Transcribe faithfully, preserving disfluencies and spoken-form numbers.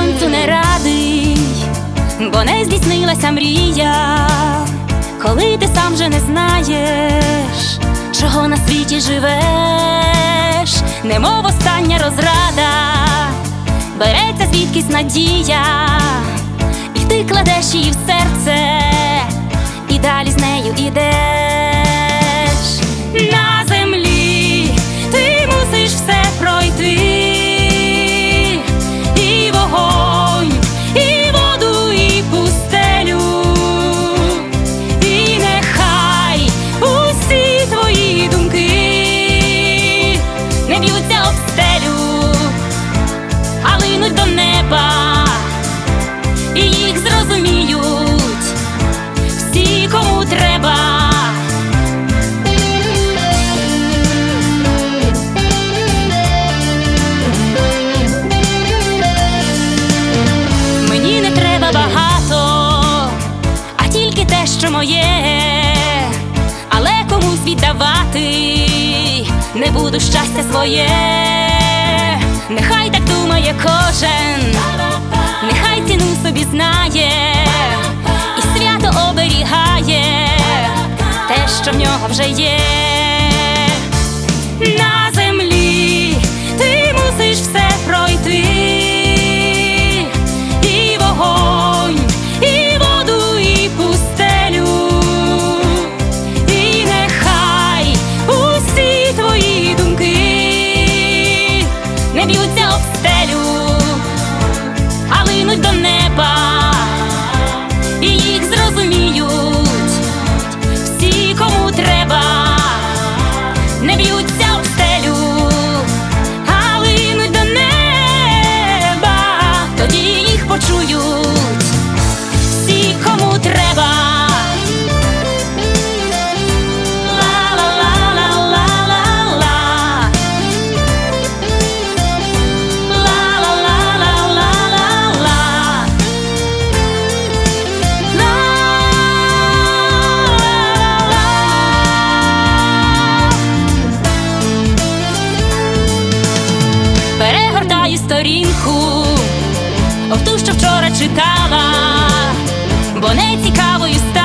сонцю не радий, бо не здійснилася мрія. Коли ти сам же не знаєш, чого на світі живеш, немов остання розрада, береться звідкись надія, і ти кладеш її в серце, і далі з нею ідеш. На землі ти мусиш все пройти, і вогонь, і воду, і пустелю, і нехай усі твої думки не б'ються об стелю, а линуть до неба, і їх зрозуміють всі, кому треба. Мені не треба багато, а тільки те, що моє, але комусь віддавати не буду щастя своє. Нехай так думає кожен, нехай ціну собі знає, і свято оберігає те, що в нього вже є. На землі ти мусиш все пройти, і вогонь, і воду, і пустелю, і нехай усі твої думки не б'ються об стелю, а линуть до неба, і їх зрозуміють всі, кому треба. Не б'ються об стелю, а линуть до неба, тоді їх почують всі, кому треба. Перегортаю сторінку, об ту, що вчора читала, бо не цікавою стала.